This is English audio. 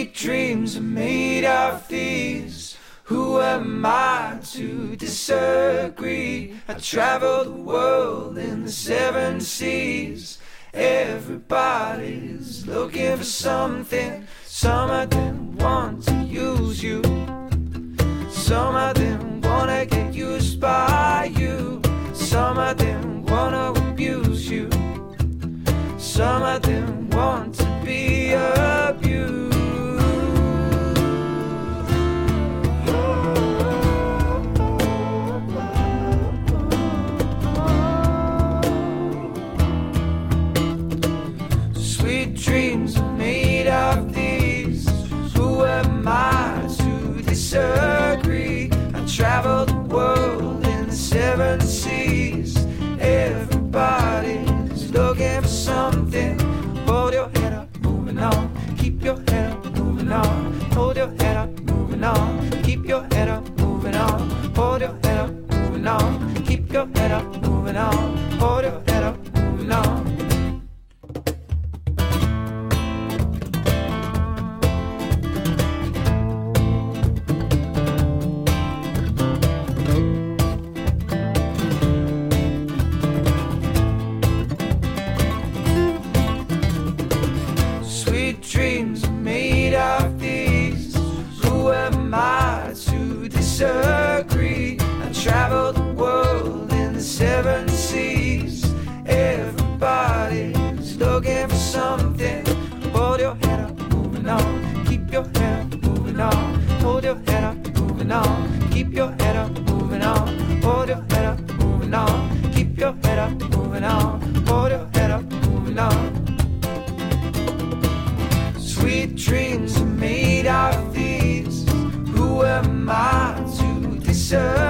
Sweet dreams are made of these. Who am I to disagree? I travel the world in the 7 seas. Everybody's looking for something. Some of them want to use you. Some of them wanna get used by you. Some of them wanna abuse you. Some of them want to be abused. Sweet dreams are made of these. Who am I to disagree? I travel the world in the 7 seas. Everybody's looking for something. Hold your head up, moving on. Keep your head up, moving on. Hold your head up, moving on. Keep your head up, moving on. Hold your head up, moving on. Keep your head up, moving on. Hold your head up, moving on. Dreams are made of these. Who am I to disagree? I travel the world in the 7 seas. Everybody's looking for something. Hold your head up, moving on. Keep your head up, moving on. Hold your head up, moving on. Keep your head up, moving on. Hold your head up, moving on. Keep your head up, moving on. Hold your head up, moving on. Sweet dreams are made of these. Who am I to disagree?